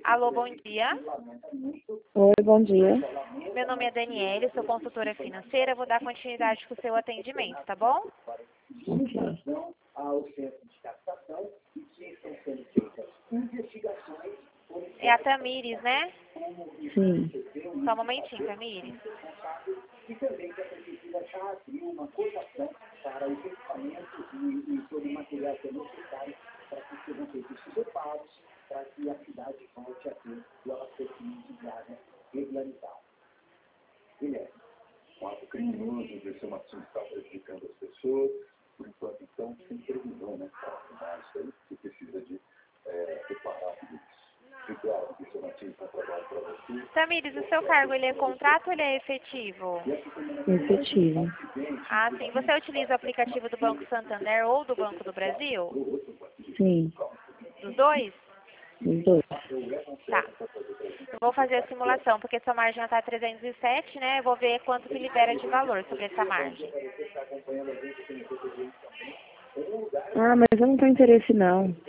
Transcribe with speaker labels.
Speaker 1: Alô, bom dia.
Speaker 2: Oi, bom dia.
Speaker 1: Meu nome é Daniele, sou consultora financeira. Vou dar continuidade com o seu atendimento, tá bom?
Speaker 2: Ok.
Speaker 1: É a Tamires, né?
Speaker 2: Sim.
Speaker 1: Só um momentinho, Tamires.
Speaker 3: O criminoso, esse Martins está prejudicando as pessoas, por enquanto, então, sem previsão, né? Mas aí você precisa de reparar tudo isso. Obrigado, que esse Martins está trabalhando para você.
Speaker 1: Tamires, o seu cargo, ele é contrato ou ele é efetivo?
Speaker 2: Efetivo.
Speaker 1: Ah, sim. Você utiliza o aplicativo do Banco Santander ou do Banco do Brasil?
Speaker 2: Sim.
Speaker 1: Dos dois?
Speaker 2: Os dois.
Speaker 1: Tá. Eu vou fazer a simulação, porque sua margem está 307, né? Eu vou ver quanto que libera de valor sobre essa margem.
Speaker 2: Ah, mas eu não tenho interesse não.